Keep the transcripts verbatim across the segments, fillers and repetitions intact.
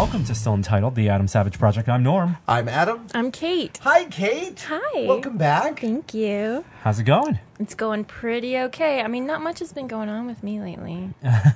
welcome to Still Entitled, the Adam Savage Project. I'm Norm. I'm Adam. I'm Kate. Hi, Kate. Hi. Welcome back. Thank you. How's it going? It's going pretty okay. I mean, not much has been going on with me lately.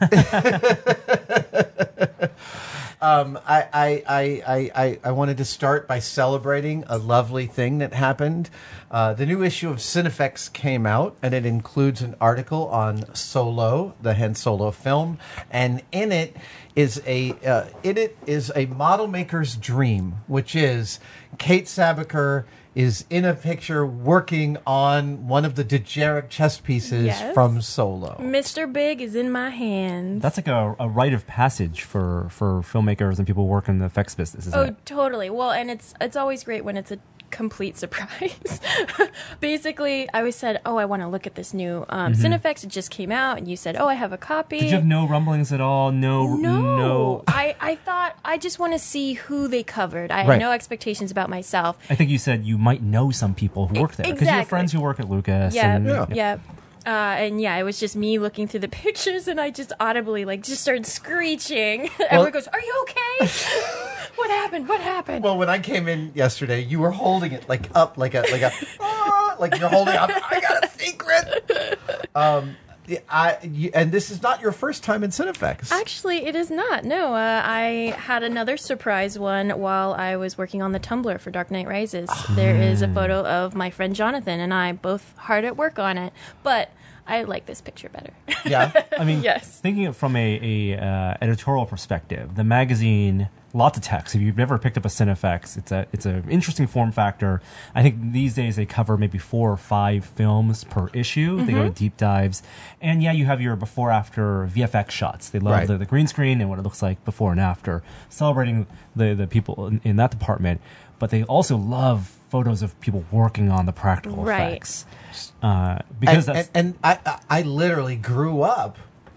um, I, I, I, I, I wanted to start by celebrating a lovely thing that happened. Uh, the new issue of Cinefex came out, and it includes an article on Solo, the Han Solo film, and in it is a uh, in it is a model maker's dream, which is Kate Sabaker is in a picture working on one of the Dejarik chess pieces Yes. from Solo. Mister Big is in my hands. That's like a, a rite of passage for, for filmmakers and people who work in the effects business, isn't oh, it? totally. Well, and it's it's always great when it's a complete surprise. Basically, I always said, oh, I want to look at this new um, Mm-hmm. Cinefex. It just came out, and you said, oh, I have a copy. Did you have no rumblings at all? No, No, no. I, I thought I just want to see who they covered. I Right. had no expectations about myself. I think you said you might know some people who work there because you have Exactly. friends who work at Lucas. Yeah, and, Yeah. yeah. Uh, and yeah, it was just me looking through the pictures, and I just audibly like just started screeching. Everyone goes, "Are you okay? What happened? What happened?" Well, when I came in yesterday, you were holding it like up, like a like a ah, like you're holding up. I got a secret. Um, I you, and this is not your first time in Cinefex. Actually, it is not. No, uh, I had another surprise one while I was working on the Tumblr for Dark Knight Rises. There is a photo of my friend Jonathan and I both hard at work on it, but I like this picture better. Yeah. I mean, Yes. thinking it from a, a uh, editorial perspective, the magazine, lots of text. If you've never picked up a Cinefex, it's a it's an interesting form factor. I think these days they cover maybe four or five films per issue. They go to deep dives, and yeah, you have your before after V F X shots. They love Right. the, the green screen and what it looks like before and after, celebrating the the people in, in that department. But they also love photos of people working on the practical Right. effects, uh, because and, that's. and, and I, I I literally grew up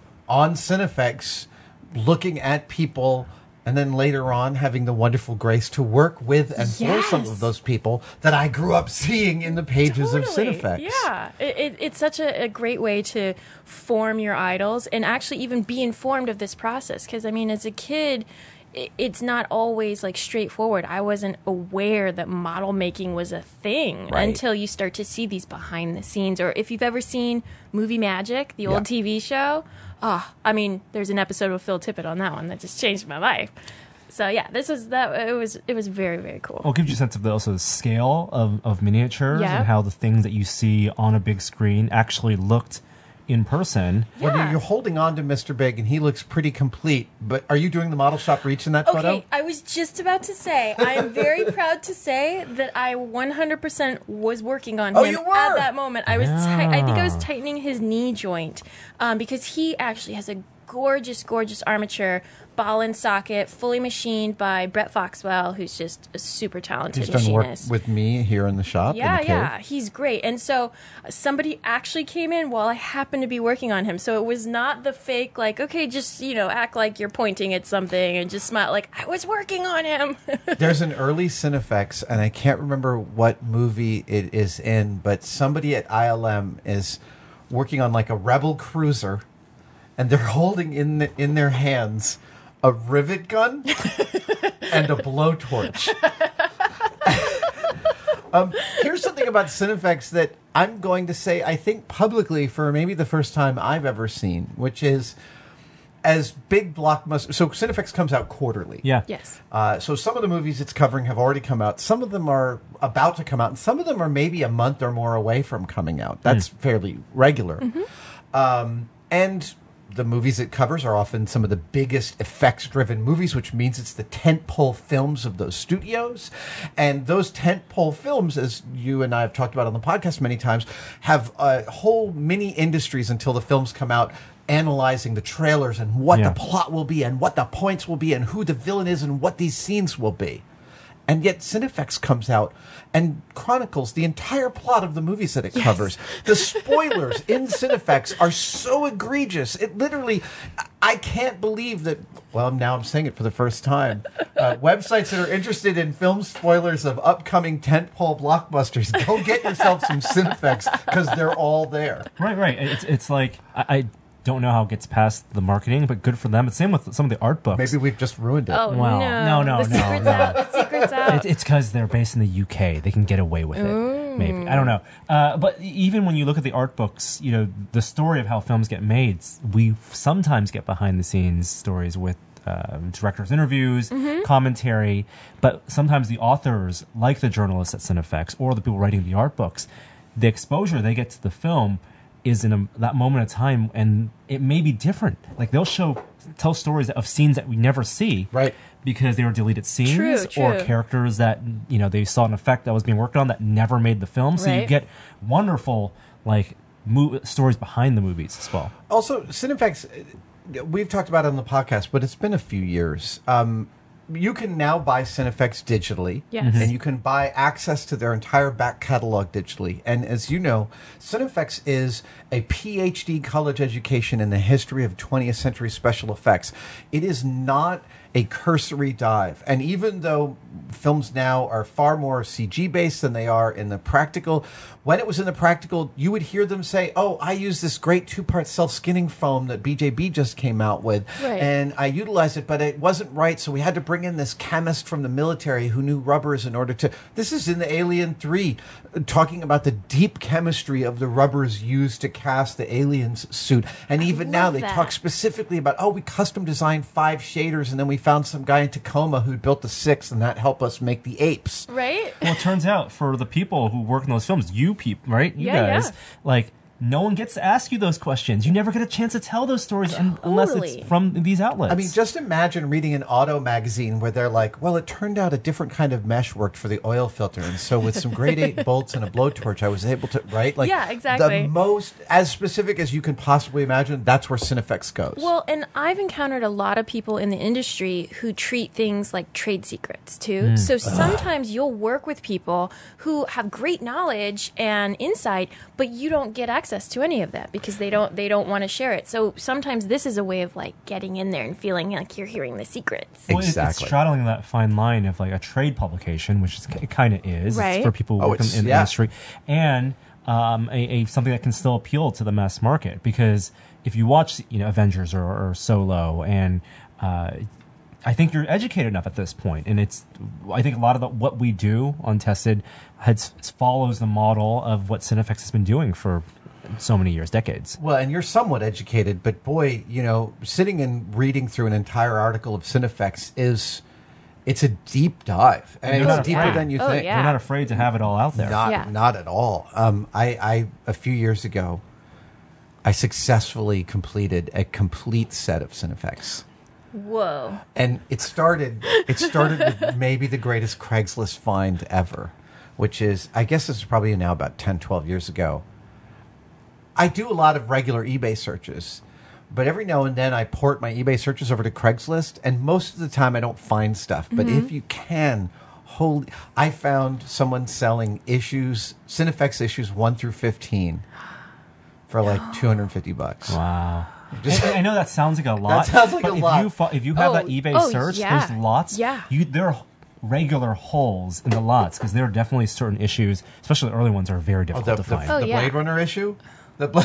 on Cinefex looking at people and then later on having the wonderful grace to work with and for some Yes. of those people that I grew up seeing in the pages of Totally. Cinefex. Yeah, it, it, it's such a, a great way to form your idols and actually even be informed of this process. Because, I mean, as a kid, it, it's not always like straightforward. I wasn't aware that model making was a thing Right. until you start to see these behind the scenes. Or if you've ever seen Movie Magic, the Yeah. old T V show, oh, I mean, there's an episode with Phil Tippett on that one that just changed my life. So yeah, this was that. It was it was very very cool. Well, it gives you a sense of the, also the scale of, of miniatures Yeah. and how the things that you see on a big screen actually looked in person. Well, Yeah. you're holding on to Mister Big, and he looks pretty complete. But are you doing the model shop reach in that Okay, photo? I was just about to say, I am very proud to say that I one hundred percent was working on Oh, him you were? at that moment. I was, ti- I think I was Ah. tightening his knee joint um, because he actually has a gorgeous, gorgeous armature, ball and socket, fully machined by Brett Foxwell, who's just a super talented He's done work machinist. with me here in the shop. Yeah, in the yeah, cave. he's great. And so uh, somebody actually came in while I happened to be working on him. So it was not the fake, like, okay, just, you know, act like you're pointing at something and just smile like, I was working on him. There's an early Cinefex, and I can't remember what movie it is in, but somebody at I L M is working on like a Rebel cruiser, and they're holding in the, in their hands a rivet gun and a blowtorch. um, here's something about Cinefex that I'm going to say, I think publicly for maybe the first time I've ever seen, which is as big blockbusters. So Cinefex comes out quarterly. Yeah. Yes. Uh, so some of the movies it's covering have already come out. Some of them are about to come out, and some of them are maybe a month or more away from coming out. That's fairly regular. Um, and the movies it covers are often some of the biggest effects-driven movies, which means it's the tentpole films of those studios. And those tentpole films, as you and I have talked about on the podcast many times, have uh, whole mini industries until the films come out, analyzing the trailers and what Yeah. the plot will be and what the points will be and who the villain is and what these scenes will be. And yet Cinefex comes out and chronicles the entire plot of the movies that it covers. The spoilers in Cinefex are so egregious. It literally, I can't believe that, well, now I'm saying it for the first time. Uh, websites that are interested in film spoilers of upcoming tentpole blockbusters, go get yourself some Cinefex because they're all there. Right, right. It's it's like I, I don't know how it gets past the marketing, but good for them. It's same with some of the art books. Maybe we've just ruined it. Oh, Well, no. no, no, the no, secret's no. out. The secret's out. It, it's because they're based in the U K. They can get away with it. Ooh. Maybe. I don't know. Uh, but even when you look at the art books, you know, the story of how films get made, we sometimes get behind the scenes stories with um, directors' interviews, Mm-hmm. commentary. But sometimes the authors, like the journalists at Cinefex or the people writing the art books, the exposure they get to the film is in a, that moment of time, and it may be different. Like they'll show, tell stories of scenes that we never see, Right. Because they were deleted scenes True, or true. characters that you know they saw an effect that was being worked on that never made the film. So you Right. get wonderful like mo- stories behind the movies as well. Also, Cinefex, uh, we've talked about it on the podcast, but it's been a few years. Um, you can now buy Cinefex digitally, Yes. Mhm. and you can buy access to their entire back catalog digitally. And as you know, Cinefex is a P H D college education in the history of twentieth century special effects. It is not a cursory dive. And even though films now are far more C G based than they are in the practical, when it was in the practical, you would hear them say, oh, I use this great two-part self-skinning foam that B J B just came out with, Right. and I utilized it, but it wasn't right, so we had to bring in this chemist from the military who knew rubbers in order to... This is in the Alien three, uh, talking about the deep chemistry of the rubbers used to cast the alien's suit. And even now love they that. talk specifically about, oh, we custom designed five shaders, and then we found some guy in Tacoma who built the six, and that helped us make the apes. Right? Well, it turns out for the people who work in those films, you people, right? You Yeah, guys, yeah. like, no one gets to ask you those questions. You never get a chance to tell those stories un- unless Totally. it's from these outlets. I mean, just imagine reading an auto magazine where they're like, well, it turned out a different kind of mesh worked for the oil filter. And so with some grade eight bolts and a blowtorch, I was able to, right? Like, Yeah, exactly. The most, as specific as you can possibly imagine, that's where Cinefex goes. Well, and I've encountered a lot of people in the industry who treat things like trade secrets too. Mm. So sometimes you'll work with people who have great knowledge and insight, but you don't get access to any of that because they don't they don't want to share it. So sometimes this is a way of like getting in there and feeling like you're hearing the secrets. Well, it- It's Exactly. straddling that fine line of like a trade publication, which is, it kind of is. It's Right. for people who Oh, work in, it's- in the yeah. industry, and um, a, a something that can still appeal to the mass market. Because if you watch, you know, Avengers or, or Solo, and uh, I think you're educated enough at this point, and it's. I think a lot of the, what we do on Tested has, follows the model of what Cinefex has been doing for so many years, decades. Well, and you're somewhat educated, but boy, you know, sitting and reading through an entire article of Cinefex is, it's a deep dive. And you're it's not deeper afraid. than you Oh, think. yeah. You're not afraid to have it all out there. Not, Yeah. not at all. Um, I, I, a few years ago, I successfully completed a complete set of Cinefex. Whoa. And it started, it started with maybe the greatest Craigslist find ever, which is, I guess this is probably now about ten, twelve years ago. I do a lot of regular eBay searches, but every now and then I port my eBay searches over to Craigslist, and most of the time I don't find stuff. But Mm-hmm. if you can, holy, I found someone selling issues, Cinefex issues one through fifteen, for like two hundred fifty bucks. Wow. And- and I know that sounds like a lot. sounds like but a if lot. You fo- if you have Oh, that eBay oh, search, yeah. those lots, Yeah. you there are regular holes in the lots because there are definitely certain issues, especially the early ones, are very Oh, difficult the, to the, find. Oh, the yeah. Blade Runner issue? The Bla-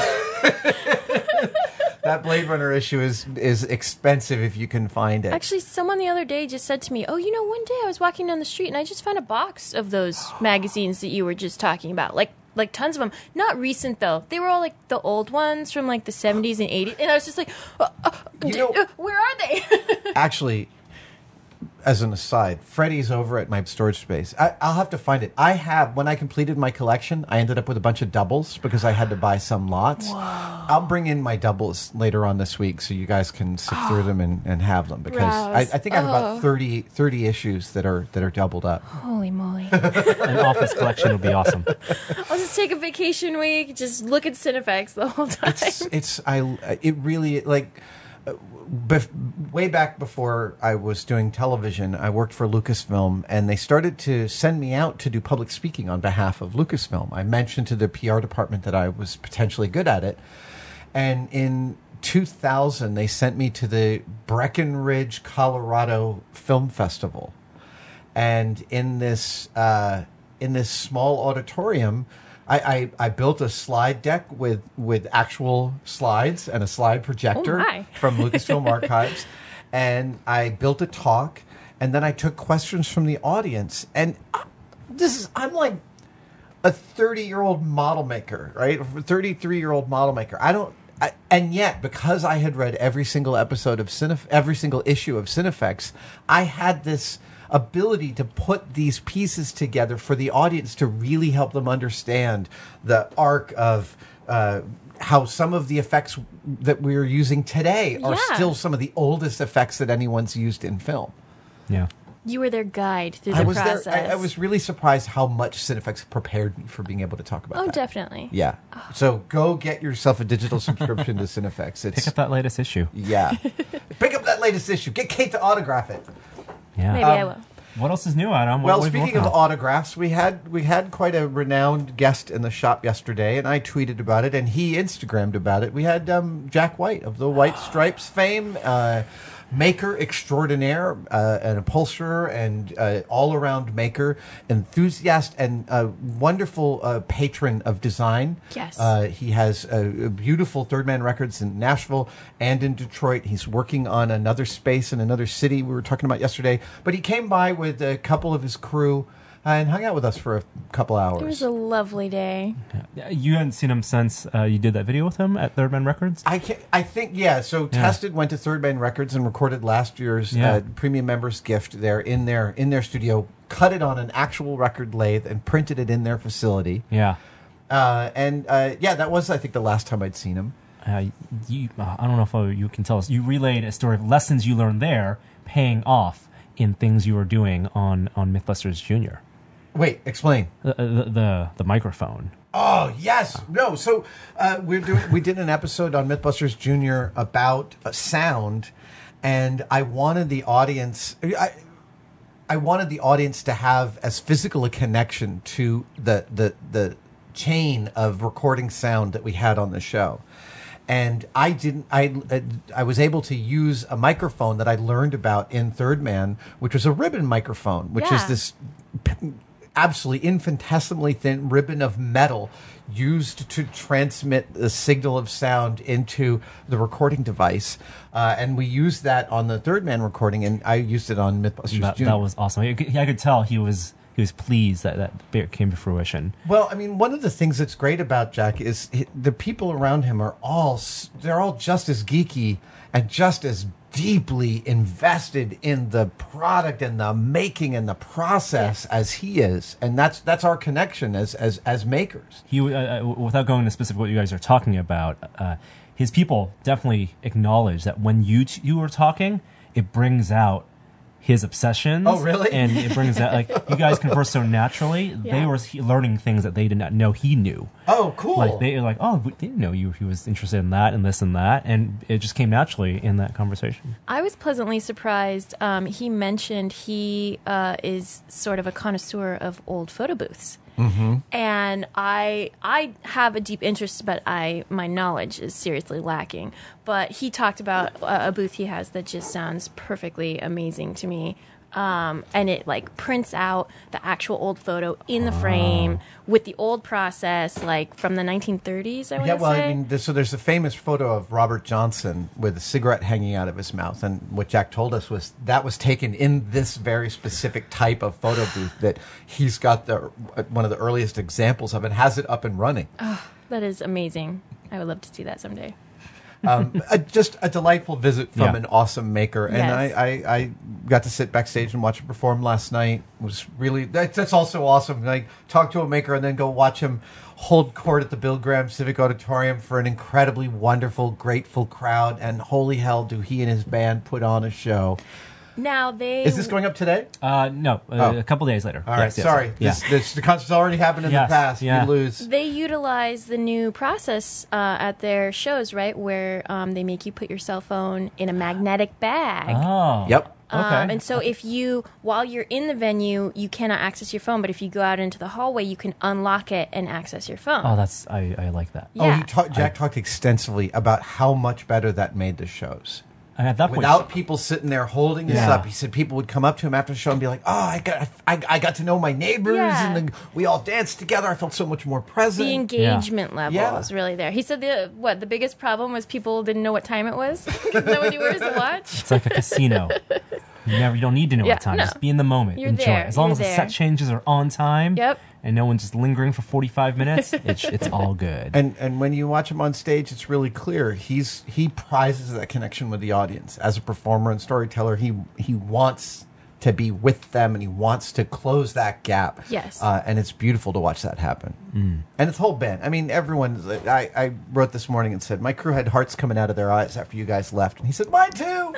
that Blade Runner issue is is expensive if you can find it. Actually, someone the other day just said to me, "Oh, you know, one day I was walking down the street and I just found a box of those magazines that you were just talking about, like like tons of them. Not recent though; they were all like the old ones from like the seventies and eighties." And I was just like, uh, uh, You d- know- uh, "Where are they?" Actually, as an aside, Freddie's over at my storage space. I, I'll have to find it. I have, when I completed my collection, I ended up with a bunch of doubles because I had to buy some lots. I'll bring in my doubles later on this week so you guys can sift through them and, and have them because I, Browse. I think I have about Oh. thirty, thirty issues that are that are doubled up. Holy moly! An office collection would be awesome. I'll just take a vacation week, just look at Cinefex the whole time. It's it's I it really like uh, bef- way back before I was doing television, I worked for Lucasfilm, and they started to send me out to do public speaking on behalf of Lucasfilm. I mentioned to the P R department that I was potentially good at it, and in two thousand they sent me to the Breckenridge, Colorado Film Festival, and in this uh, in this small auditorium. I, I, I built a slide deck with, with actual slides and a slide projector Oh, my. from Lucasfilm Archives. And I built a talk, and then I took questions from the audience. And uh, this is, I'm like a thirty-year-old model maker, right? thirty-three-year-old model maker. I don't, I, and yet, because I had read every single episode of Cinef- every single issue of Cinefex, I had this ability to put these pieces together for the audience to really help them understand the arc of uh, how some of the effects that we're using today are Yeah. still some of the oldest effects that anyone's used in film. Yeah. You were their guide through the I was process. there. I, I was really surprised how much Cinefex prepared me for being able to talk about Oh, that. definitely. Yeah. So go get yourself a digital subscription to Cinefex. It's Pick up that latest issue. yeah. Pick up that latest issue. Get Kate to autograph it. Yeah. Maybe I Um, will. What else is new, Adam? What Well, what have you speaking of working on? autographs, we had we had quite a renowned guest in the shop yesterday, and I tweeted about it, and he Instagrammed about it. We had um, Jack White of the White Stripes fame, uh, maker extraordinaire, uh, an upholsterer, and uh, all-around maker, enthusiast, and a wonderful uh, patron of design. Yes. Uh, he has a, a beautiful Third Man Records in Nashville and in Detroit. He's working on another space in another city we were talking about yesterday. But he came by with a couple of his crew uh, and hung out with us for a couple hours. It was a lovely day. You hadn't seen him since uh, you did that video with him at Third Man Records? I can, I think yeah. So Yeah. Tested went to Third Man Records and recorded last year's Yeah. uh, premium members gift there in their in their studio. Cut it on an actual record lathe and printed it in their facility. Yeah. Uh, and uh, yeah, that was I think the last time I'd seen him. Uh, you, uh, I don't know if uh, you can tell us. You relayed a story of lessons you learned there paying off in things you were doing on, on Mythbusters Junior. Wait, explain. The, the, the, the microphone. Oh yes, no. So uh, we're doing. We did an episode on MythBusters Junior about uh, sound, and I wanted the audience. I, I wanted the audience to have as physical a connection to the the the chain of recording sound that we had on the show. And I didn't. I I was able to use a microphone that I learned about in Third Man, which was a ribbon microphone, which is Yeah. this p- absolutely infinitesimally thin ribbon of metal used to transmit the signal of sound into the recording device. Uh, and we used that on the Third Man recording, and I used it on Mythbusters That, Junior that was awesome. I could, I could tell he was he was pleased that that bit came to fruition. Well, I mean, one of the things that's great about Jack is he, the people around him are all, s- they're all just as geeky and just as deeply invested in the product and the making and the process as he is. And that's that's our connection as as, as makers. He, uh, uh, without going into specific what you guys are talking about, uh, his people definitely acknowledge that when you t- you are talking, it brings out his obsessions. Oh, really? And it brings out, like, you guys converse so naturally. They Yeah. were he- learning things that they did not know he knew. Oh, cool. Like, they were like, oh, we didn't know you. He was interested in that and this and that. And it just came naturally in that conversation. I was pleasantly surprised. Um, he mentioned he uh, is sort of a connoisseur of old photo booths. Mm-hmm. And I I have a deep interest, but I my knowledge is seriously lacking. But he talked about a, a booth he has that just sounds perfectly amazing to me. Um, and it like prints out the actual old photo in the frame with the old process, like from the nineteen thirties. I want Yeah, to well, say. I mean, there's, so there's a famous photo of Robert Johnson with a cigarette hanging out of his mouth, and what Jack told us was that was taken in this very specific type of photo booth that he's got the one of the earliest examples of, and has it up and running. That is amazing. I would love to see that someday. um, a, just a delightful visit from Yeah. an awesome maker, and Yes. I, I, I got to sit backstage and watch him perform last night. It was really that, that's also awesome. Like talk to a maker and then go watch him hold court at the Bill Graham Civic Auditorium for an incredibly wonderful, grateful crowd. And holy hell, do he and his band put on a show! Now they Is this going up today? Uh, no, uh, Oh. a couple days later. All right, Yes, yes, sorry. Yeah. This, this, the concert's already happened in Yes, the past. yeah. You lose. They utilize the new process uh, at their shows, right? Where um, they make you put your cell phone in a magnetic bag. Oh. Yep. Okay. Um, and so if you, while you're in the venue, you cannot access your phone, but if you go out into the hallway, you can unlock it and access your phone. oh, that's I, I like that. Oh, yeah. he ta- Jack talked extensively about how much better that made the shows. At that point, without people sitting there holding us Yeah. up. He said people would come up to him after the show and be like, "Oh, I got, I, I got to know my neighbors, Yeah. and then we all danced together. I felt so much more present." The engagement level Yeah. is really there. He said the what the biggest problem was people didn't know what time it was. Is that when he wears the watch? it's like a casino. You never, you don't need to know Yeah, what time. no. Just be in the moment. You're Enjoy. there. As long You're as the there. set changes are on time. Yep. And no one's just lingering for forty-five minutes. It's it's all good. And and when you watch him on stage, it's really clear he's he prizes that connection with the audience as a performer and storyteller. He he wants to be with them, and he wants to close that gap. Yes. uh, and it's beautiful to watch that happen. Mm. And it's whole band. I mean, everyone. I I wrote this morning and said my crew had hearts coming out of their eyes after you guys left, and he said mine too.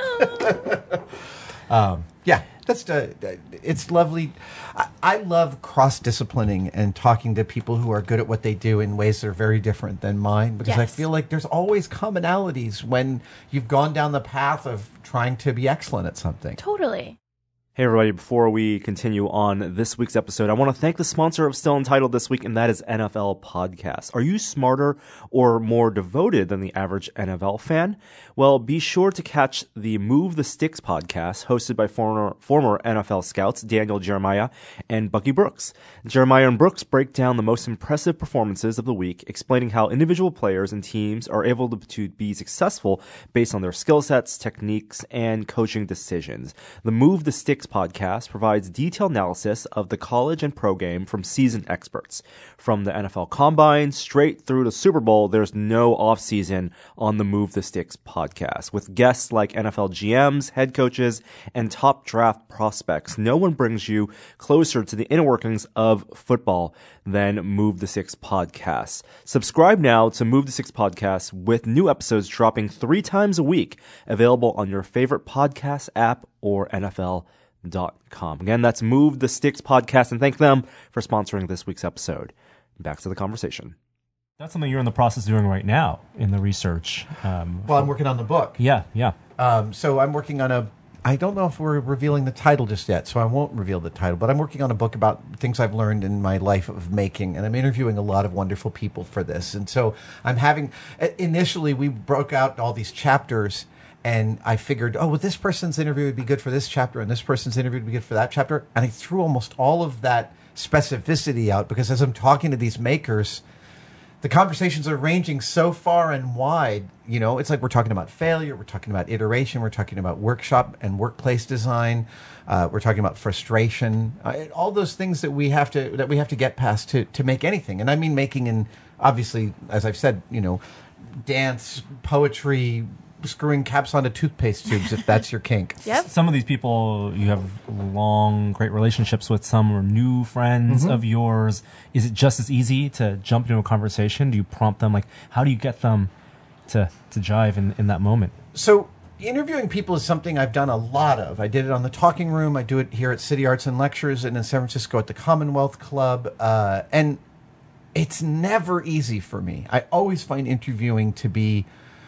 um, yeah. That's uh, it's lovely. I, I love cross-disciplining and talking to people who are good at what they do in ways that are very different than mine, because I Yes. feel like there's always commonalities when you've gone down the path of trying to be excellent at something. Totally. Hey everybody, before we continue on this week's episode, I want to thank the sponsor of Still Entitled this week, and that is N F L Podcast. Are you smarter or more devoted than the average N F L fan? Well, be sure to catch the Move the Sticks podcast, hosted by former, former N F L scouts Daniel Jeremiah and Bucky Brooks. Jeremiah and Brooks break down the most impressive performances of the week, explaining how individual players and teams are able to, to be successful based on their skill sets, techniques, and coaching decisions. The Move the Sticks podcast provides detailed analysis of the college and pro game from seasoned experts. From the N F L Combine straight through to Super Bowl, there's no off-season on the Move the Sticks podcast. With guests like N F L G Ms, head coaches, and top draft prospects, no one brings you closer to the inner workings of football than Move the Sticks podcast. Subscribe now to Move the Sticks podcast with new episodes dropping three times a week, available on your favorite podcast app or N F L dot com. Again, that's Move the Sticks podcast, and thank them for sponsoring this week's episode. Back to the conversation. That's something you're in the process of doing right now in the research. Um, Well, I'm working on the book. yeah, yeah. Um, so I'm working on a. I don't know if we're revealing the title just yet, so I won't reveal the title. But I'm working on a book about things I've learned in my life of making, and I'm interviewing a lot of wonderful people for this. And so I'm having. Initially, we broke out all these chapters. And I figured, oh, well, this person's interview would be good for this chapter, and this person's interview would be good for that chapter. And I threw almost all of that specificity out, because as I'm talking to these makers, the conversations are ranging so far and wide. You know, it's like we're talking about failure, we're talking about iteration, we're talking about workshop and workplace design, uh, we're talking about frustration, uh, all those things that we have to that we have to get past to to make anything. And I mean making in, obviously, as I've said, you know, dance, poetry, screwing caps onto toothpaste tubes, if that's your kink. Yep. Some of these people you have long, great relationships with. Some are new friends Mm-hmm. of yours. Is it just as easy to jump into a conversation? Do you prompt them? Like, how do you get them to to jive in, in that moment? So interviewing people is something I've done a lot of. I did it on the Talking Room. I do it here at City Arts and Lectures, and in San Francisco at the Commonwealth Club. Uh, and it's never easy for me. I always find interviewing to be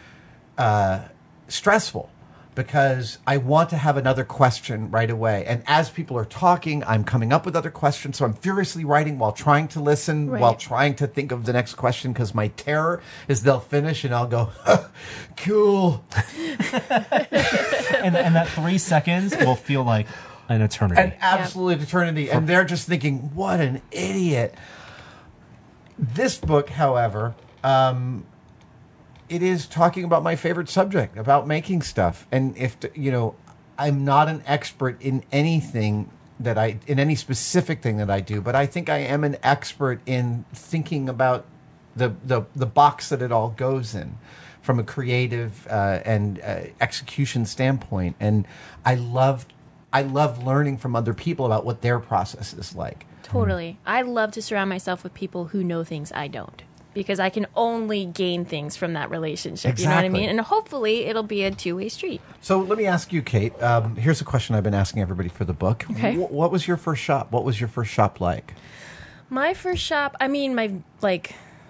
uh, stressful, because I want to have another question right away. And as people are talking, I'm coming up with other questions. So I'm furiously writing while trying to listen, Right. while trying to think of the next question, because my terror is they'll finish and I'll go, cool. and, and that three seconds will feel like an eternity. An absolute eternity. And they're just thinking, what an idiot. This book, however, um, it is talking about my favorite subject, about making stuff. And if, you know, I'm not an expert in anything that I, in any specific thing that I do, but I think I am an expert in thinking about the, the, the box that it all goes in from a creative uh, and uh, execution standpoint. And I love, I love learning from other people about what their process is like. Totally. I love to surround myself with people who know things I don't, because I can only gain things from that relationship. You know what I Exactly. mean? And hopefully it'll be a two-way street. So let me ask you, Kate. Um, here's a question I've been asking everybody for the book. Okay. Wh- what was your first shop? What was your first shop like? My first shop, I mean, my, like,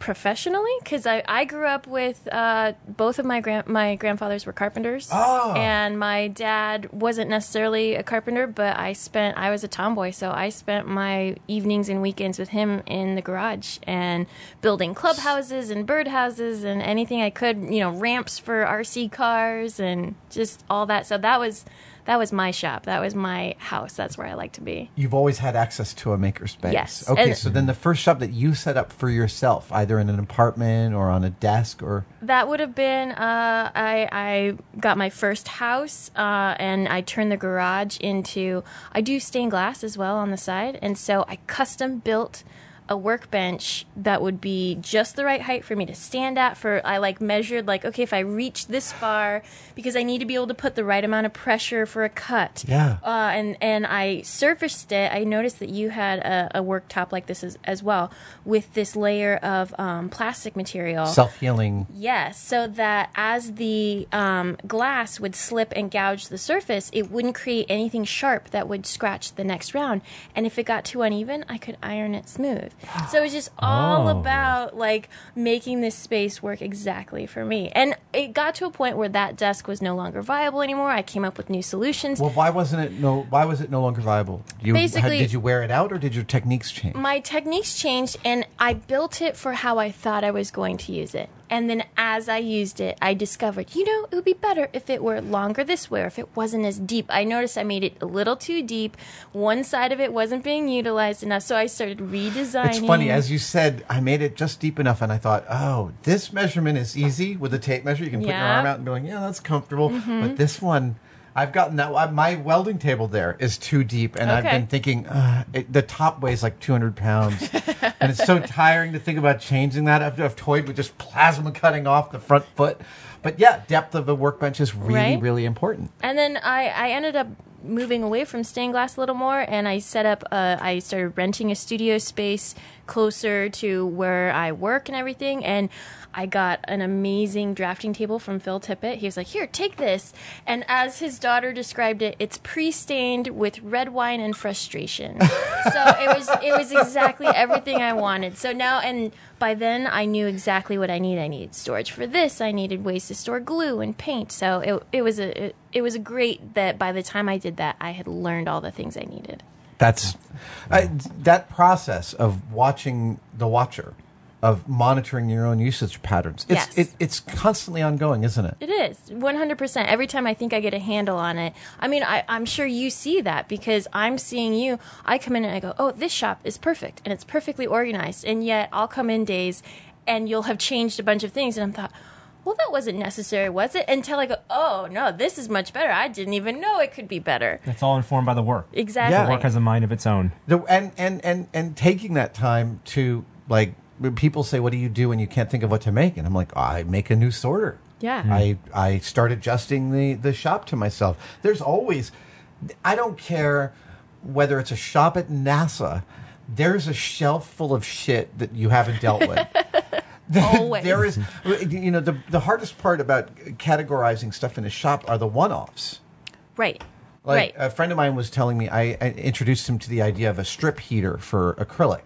professionally, because I, I grew up with uh, both of my grand my grandfathers were carpenters, Oh. and my dad wasn't necessarily a carpenter, but I spent I was a tomboy, so I spent my evenings and weekends with him in the garage and building clubhouses and birdhouses and anything I could, you know, ramps for R C cars and just all that. So that was that was my shop. That was my house. That's where I like to be. You've always had access to a makerspace. Yes. Okay, And- so then the first shop that you set up for yourself, either in an apartment or on a desk or... That would have been, uh, I, I got my first house, uh, and I turned the garage into, I do stained glass as well on the side, and so I custom built a workbench that would be just the right height for me to stand at. For I like measured like, okay, if I reach this far, because I need to be able to put the right amount of pressure for a cut. Yeah. Uh, and and I surfaced it. I noticed that you had a, a worktop like this as, as well, with this layer of um, plastic material. Self-healing. Yes, so that as the um, glass would slip and gouge the surface, it wouldn't create anything sharp that would scratch the next round. And if it got too uneven, I could iron it smooth. So it was just all Oh. about like making this space work exactly for me. And it got to a point where that desk was no longer viable anymore. I came up with new solutions. Well, why wasn't it no? Why was it no longer viable? You, Basically- did you wear it out, or did your techniques change? My techniques changed, and I built it for how I thought I was going to use it. And then as I used it, I discovered, you know, it would be better if it were longer this way, or if it wasn't as deep. I noticed I made it a little too deep. One side of it wasn't being utilized enough, so I started redesigning. It's funny, as you said, I made it just deep enough, and I thought, oh, this measurement is easy with a tape measure. You can put your Yeah. arm out and be like, yeah, that's comfortable. But this one, I've gotten that. I- My welding table there is too deep, and I've Okay. been thinking, uh, it, the top weighs like two hundred pounds. And it's so tiring to think about changing that. I've, I've toyed with just plasma cutting off the front foot. But yeah, depth of a workbench is really, Right? really important. And then I, I ended up moving away from stained glass a little more, and I set up, uh, I started renting a studio space closer to where I work and everything, and I got an amazing drafting table from Phil Tippett. He was like, here, take this. And as his daughter described it, it's pre-stained with red wine and frustration. So it was it was exactly everything I wanted. So now, and by then I knew exactly what I needed. I needed storage for this. I needed ways to store glue and paint. So it it was a it, it was a great that by the time I did that, I had learned all the things I needed. That's I, that process of watching the watcher, of monitoring your own usage patterns. It's Yes. it, it's constantly ongoing, isn't it? It is one hundred percent. Every time I think I get a handle on it, I mean, I, I'm sure you see that because I'm seeing you. I come in and I go, oh, this shop is perfect and it's perfectly organized. And yet I'll come in days and you'll have changed a bunch of things. And I'm thought, well, that wasn't necessary, was it? Until I go, oh, no, this is much better. I didn't even know it could be better. It's all informed by the work. Exactly. Yeah. The work has a mind of its own. The, and, and and and taking that time to, like, when people say, what do you do when you can't think of what to make? And I'm like, oh, I make a new sorter. Yeah. I, I start adjusting the, the shop to myself. There's always, I don't care whether it's a shop at NASA, there's a shelf full of shit that you haven't dealt with. Always. There is, you know, the, the hardest part about categorizing stuff in a shop are the one-offs. Right. Like right. a friend of mine was telling me, I, I introduced him to the idea of a strip heater for acrylic.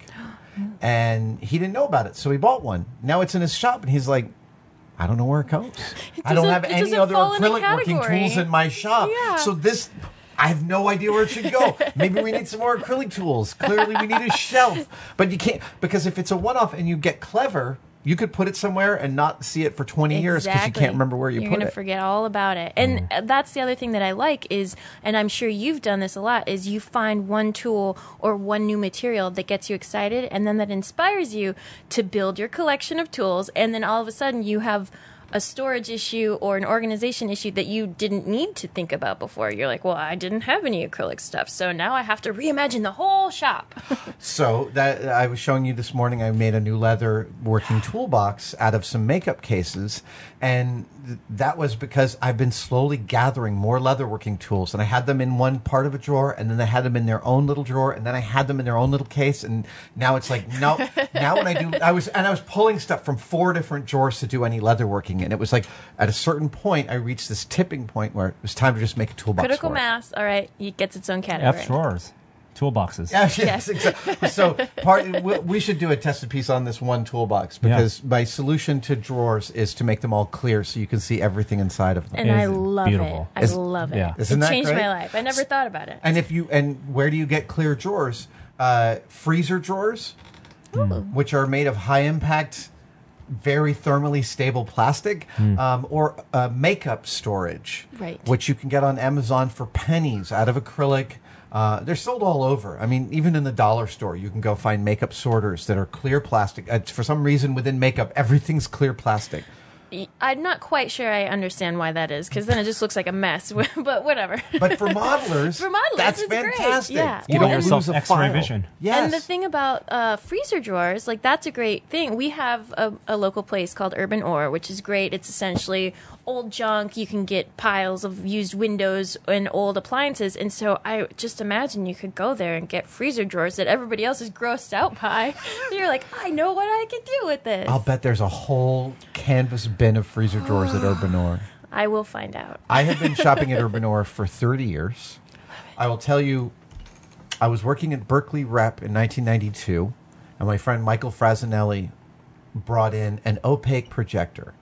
And he didn't know about it, so he bought one. Now it's in his shop, and he's like, I don't know where it goes. I don't doesn't- have it any doesn't other fall in the acrylic working category. tools in my shop. Yeah. So this, I have no idea where it should go. Maybe we need some more acrylic tools. Clearly we need a shelf. But you can't, because if it's a one-off and you get clever, you could put it somewhere and not see it for twenty years because you can't remember where you You're put gonna it. forget all about it. And uh that's the other thing that I like is, and I'm sure you've done this a lot, is you find one tool or one new material that gets you excited, and then that inspires you to build your collection of tools, and then all of a sudden you have a storage issue or an organization issue that you didn't need to think about before. You're like, well, I didn't have any acrylic stuff, so now I have to reimagine the whole shop. So that I was showing you this morning, I made a new leather working toolbox out of some makeup cases, and th- that was because I've been slowly gathering more leather working tools, and I had them in one part of a drawer, and then I had them in their own little drawer, and then I had them in their own little case, and now it's like no. Now when I do, I was and I was pulling stuff from four different drawers to do any leather working, and it was like at a certain point I reached this tipping point where it was time to just make a toolbox. Critical for it. mass, all right, it gets its own category. F drawers. Toolboxes. Yeah, yes, Yes. exactly. So part we, we should do a tested piece on this one toolbox because my solution to drawers is to make them all clear so you can see everything inside of them. And It I is love beautiful. it. I Is- love it. yeah. Isn't it that changed great? my life. I never thought about it. And if you and where do you get clear drawers? Uh, freezer drawers, which are made of high impact, very thermally stable plastic, um, or uh, makeup storage, Right. which you can get on Amazon for pennies out of acrylic. Uh, they're sold all over. I mean, even in the dollar store, you can go find makeup sorters that are clear plastic. Uh, for some reason, within makeup, everything's clear plastic. I'm not quite sure I understand why that is, because then it just looks like a mess. But whatever. But for modelers, For modelers, that's it's great. fantastic. Yeah. You Give don't yourself lose a X-ray file. vision. Yes. And the thing about uh, freezer drawers, like that's a great thing. We have a, a local place called Urban Ore, which is great. It's essentially old junk. You can get piles of used windows and old appliances. And so I just imagine you could go there and get freezer drawers that everybody else is grossed out by. You're like, I know what I can do with this. I'll bet there's a whole canvas bin of freezer drawers at Urban Ore. I will find out. I have been shopping at Urban Ore for thirty years. I will tell you, I was working at Berkeley Rep in nineteen ninety-two, and my friend Michael Frasinelli brought in an opaque projector.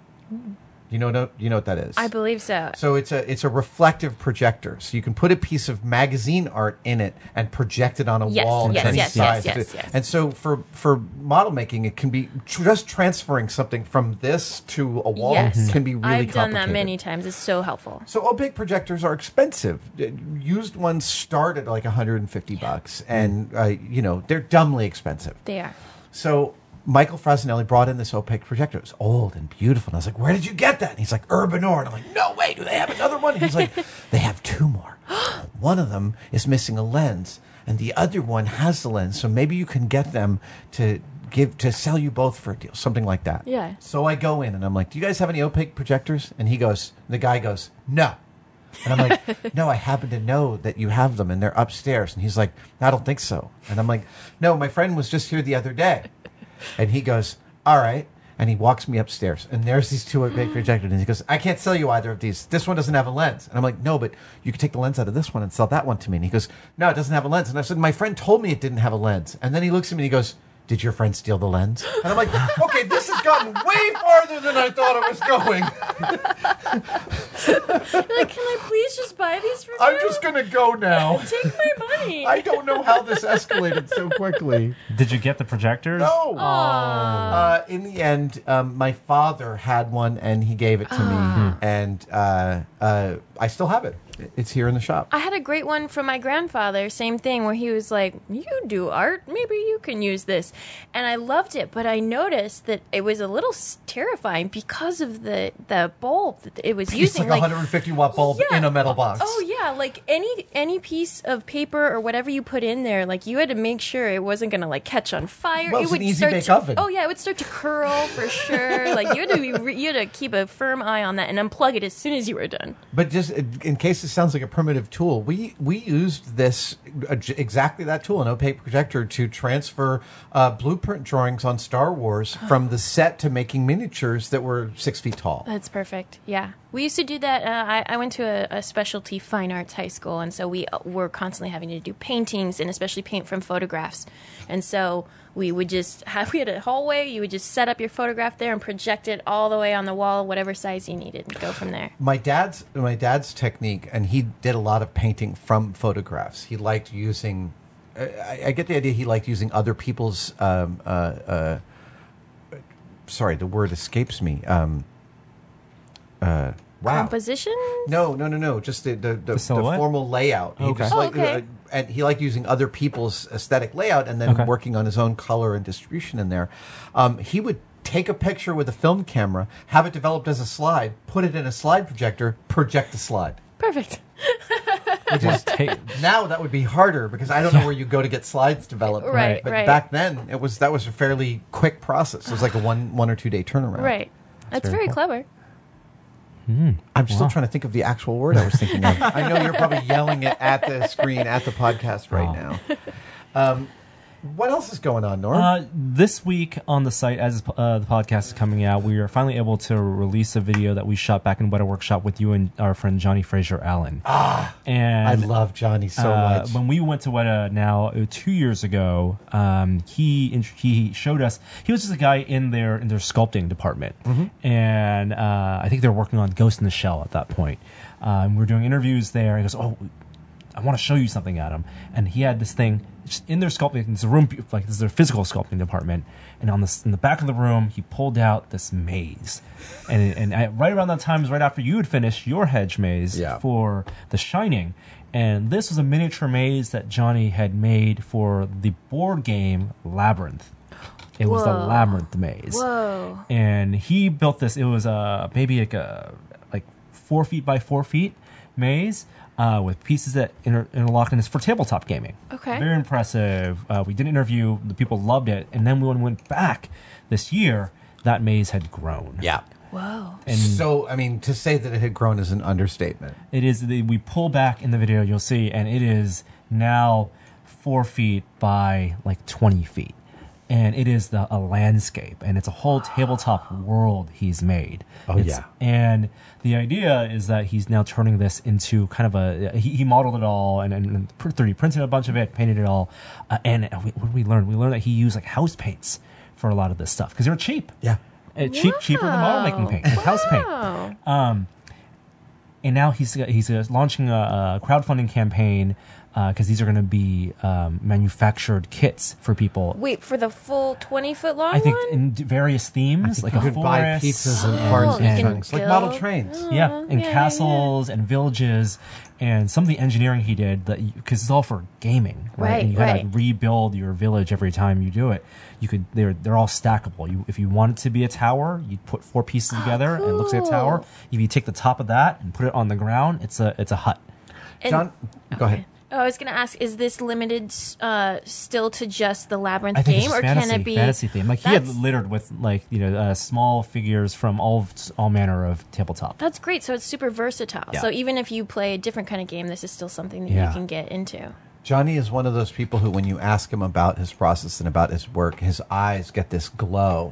You know, no, you know what that is? I believe so. So it's a it's a reflective projector. So you can put a piece of magazine art in it and project it on a Yes, wall. yes, any yes, size. yes, yes, yes. And so for for model making, it can be tr- just transferring something from this to a wall Yes. can be really I've done complicated. that many times. It's so helpful. So opaque projectors are expensive. Uh, Used ones start at like one hundred fifty bucks, and uh, you know they're dumbly expensive. They are. So Michael Frasinelli brought in this opaque projector. It was old and beautiful. And I was like, where did you get that? And he's like, Urban Ore. And I'm like, no way, do they have another one? And he's like, they have two more. One of them is missing a lens, and the other one has the lens. So maybe you can get them to give to sell you both for a deal, something like that. Yeah. So I go in and I'm like, do you guys have any opaque projectors? And he goes, the guy goes, no. And I'm like, no, I happen to know that you have them and they're upstairs. And he's like, I don't think so. And I'm like, no, my friend was just here the other day. And he goes, all right. And he walks me upstairs. And there's these two opaque projectors. And he goes, I can't sell you either of these. This one doesn't have a lens. And I'm like, no, but you could take the lens out of this one and sell that one to me. And he goes, no, it doesn't have a lens. And I said, my friend told me it didn't have a lens. And then he looks at me and he goes, did your friend steal the lens? And I'm like, okay, this has gotten way farther than I thought it was going. You're like, can I please just buy these from I'm you? just going to go now. Take my money. I don't know how this escalated so quickly. Did you get the projectors? No. Uh, in the end, um, my father had one and he gave it to me. And uh, uh, I still have it. It's here in the shop. I had a great one from my grandfather, same thing, where he was like, you do art, maybe you can use this. And I loved it, but I noticed that it was a little s- terrifying because of the, the bulb that it was It's using. like a one hundred fifty watt bulb Yeah. in a metal box. Oh yeah, like any any piece of paper or whatever you put in there, like you had to make sure it wasn't gonna like catch on fire. Well, it it's would an easy start bake to, oven. Oh yeah, it would start to curl for sure. Like you had to be, re- you had to keep a firm eye on that and unplug it as soon as you were done. But just in case it sounds like a primitive tool, we we used this uh, j- exactly that tool, an opaque projector, to transfer uh, blueprint drawings on Star Wars from the set to making miniatures that were six feet tall. That's perfect. Yeah. We used to do that. Uh, I, I went to a, a specialty fine arts high school, and so we uh, were constantly having to do paintings and especially paint from photographs. And so we would just have, we had a hallway, you would just set up your photograph there and project it all the way on the wall, whatever size you needed, and go from there. My dad's my dad's technique, and he did a lot of painting from photographs. He liked using. I, I get the idea he liked using other people's. Um, uh, uh, sorry, the word escapes me. Um, uh, wow. Composition? No, no, no, no. Just the the, the, the silhouette? formal layout. He Okay. just Oh, liked, okay. uh, and he liked using other people's aesthetic layout, and then Okay. working on his own color and distribution in there. Um, he would take a picture with a film camera, have it developed as a slide, put it in a slide projector, project the slide. Perfect. Which is Take- now that would be harder because I don't know where you go to get slides developed. Right, But right. back then it was that was a fairly quick process. It was like a one one or two day turnaround. Right. That's very very cool. clever. I'm still trying to think of the actual word I was thinking of. I know you're probably yelling it at the screen at the podcast right Oh. now. Um, What else is going on, Norm? Uh, this week on the site, as uh, the podcast is coming out, we are finally able to release a video that we shot back in Weta Workshop with you and our friend Johnny Fraser Allen. ah, And I love Johnny so uh, much. when we went to Weta now uh, two years ago, um, he int- he showed us. He was just a guy in their in their sculpting department, and uh, I think they were working on Ghost in the Shell at that point. Um, we were doing interviews there. He goes, "Oh, I want to show you something, Adam." And he had this thing just in their sculpting. It's a room like this is their physical sculpting department, and on this in the back of the room, he pulled out this maze, and and I, right around that time is right after you had finished your hedge maze Yeah. for The Shining. And this was a miniature maze that Johnny had made for the board game Labyrinth. It was the Whoa. Labyrinth maze. Whoa. And he built this. It was uh, maybe like a like four feet by four feet maze uh, with pieces that inter- interlock, and it's for tabletop gaming. Okay. Very impressive. Uh, we did an interview. The people loved it. And then when we went back this year, that maze had grown. yeah. Whoa. And So, I mean, to say that it had grown is an understatement. It is. The, we pull back in the video, you'll see, and it is now four feet by like twenty feet, and it is the a landscape, and it's a whole tabletop world he's made. Oh, It's- yeah. And the idea is that he's now turning this into kind of a. He, he modeled it all and, and three D printed a bunch of it, painted it all, uh, and we, what did we learn? We learned that he used like house paints for a lot of this stuff because they're cheap. Yeah. Uh, cheap, cheaper than model making paint, like house paint. Wow. Um, and now he's he's uh, launching a, a crowdfunding campaign because these are going to be um, manufactured kits for people. Wait, for the full twenty foot long I think one? in d- various themes, like you a could buy forest, pizzas and Oh, parts you and can things. Like build- model trains. yeah, Oh, and yeah, yeah, castles and villages, and some of the engineering he did that because it's all for gaming, right? Right, and you gotta right. like, rebuild your village every time you do it. You could they're they're all stackable. You if you want it to be a tower, you put four pieces together and it looks like a tower. cool. If you take the top of that and put it on the ground, it's a it's a hut. And- John, go ahead. Oh, I was going to ask: is this limited uh, still to just the Labyrinth I think game, it's just or fantasy, can it be fantasy theme? Like he had That's- littered with like you know uh, small figures from all all manner of tabletop. That's great. So it's super versatile. Yeah. So even if you play a different kind of game, this is still something that Yeah. you can get into. Johnny is one of those people who, when you ask him about his process and about his work, his eyes get this glow,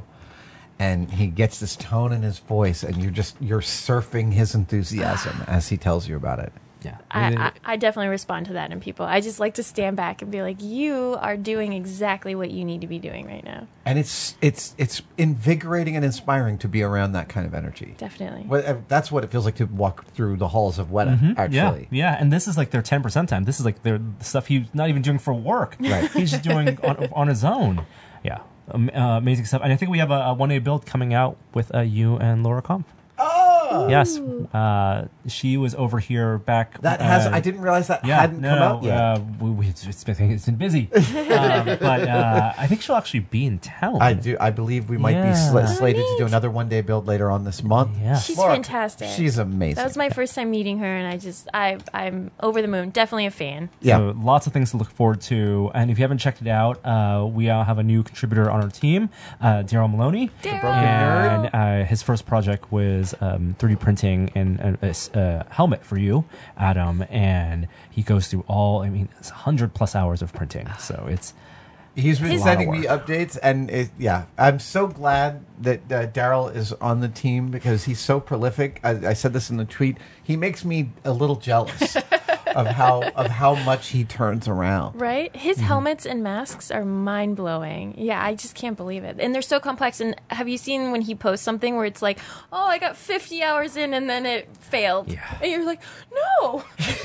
and he gets this tone in his voice, and you're just you're surfing his enthusiasm as he tells you about it. Yeah, I, I, I definitely respond to that in people. I just like to stand back and be like, "You are doing exactly what you need to be doing right now." And it's it's it's invigorating and inspiring to be around that kind of energy. Definitely. Well, uh, that's what it feels like to walk through the halls of Weta. Actually, yeah, yeah. And this is like their ten percent time. This is like their stuff he's not even doing for work. Right. He's just doing on, on his own. Yeah, um, uh, amazing stuff. And I think we have a, a one day build coming out with uh, you and Laura Comp. Oh, Yes, uh, she was over here back. that has. uh, I didn't realize that Yeah, hadn't no, come no, out yet. Uh, we, we, it's, it's been it's been busy, um, but uh, I think she'll actually be in town. I do. I believe we might be Yeah. sla- slated to do Neat. another one day build later on this month. Yeah. She's Laura, fantastic. She's amazing. That was my first time meeting her, and I just I I'm over the moon. Definitely a fan. yeah. So lots of things to look forward to. And if you haven't checked it out, uh, we uh, have a new contributor on our team, uh, Daryl Maloney. Daryl. And uh, his first project was um, three D printing and a, a s- a helmet for you, Adam. And he goes through all, I mean, it's one hundred plus hours of printing. So it's, He's been His- sending A lot me of updates, and it, yeah, I'm so glad that uh, Daryl is on the team because he's so prolific. I, I said this in the tweet. He makes me a little jealous of how of how much he turns around. Right? His Mm-hmm. helmets and masks are mind blowing. Yeah, I just can't believe it. And they're so complex. And have you seen when he posts something where it's like, oh, I got fifty hours in and then it failed? Yeah. And you're like, no,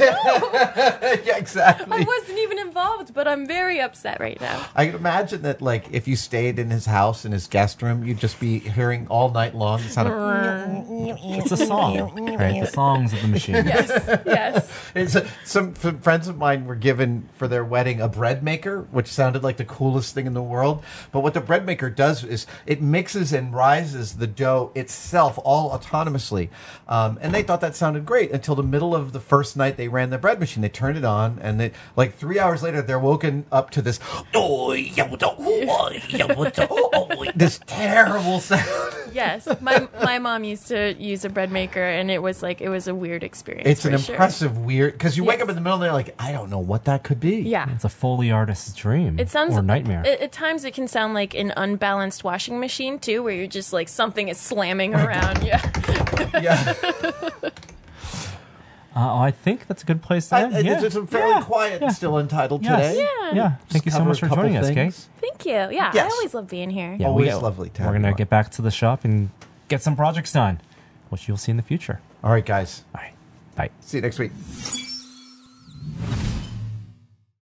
Yeah, exactly. I wasn't even involved, but I'm very upset right now. I can imagine that, like, if you stayed in his house in his guest room, you'd just be hearing all night long the sound of. it's a song, right? The songs of the machine. Yes, yes. It's a, some f- friends of mine were given for their wedding a bread maker, which sounded like the coolest thing in the world. But what the bread maker does is it mixes and rises the dough itself all autonomously. Um, and they thought that sounded great until the middle of the first night they ran the bread machine. They turned it on, and they like three hours later they're woken up to this this terrible sound. Yes, my my mom used to use a bread maker, and it was like it was a weird experience. It's an for sure. impressive, weird, because you wake Yes. up in the middle and you're like, I don't know what that could be. Yeah. It's a Foley artist's dream. It sounds or nightmare. At, at times, it can sound like an unbalanced washing machine too, where you're just like something is slamming around. Yeah, Yeah. uh, I think that's a good place to I, end. I- yeah. It's a fairly yeah. quiet, yeah. still untitled Yes. today. Yeah. Yeah. Thank you so cover much a for couple joining us, Kate. things. thank you. Yeah, Yes. I always love being here. Yeah, Always we get- lovely to We're have going to you on. get back to the shop and get some projects done, which you'll see in the future. All right, guys. All right. Bye. See you next week.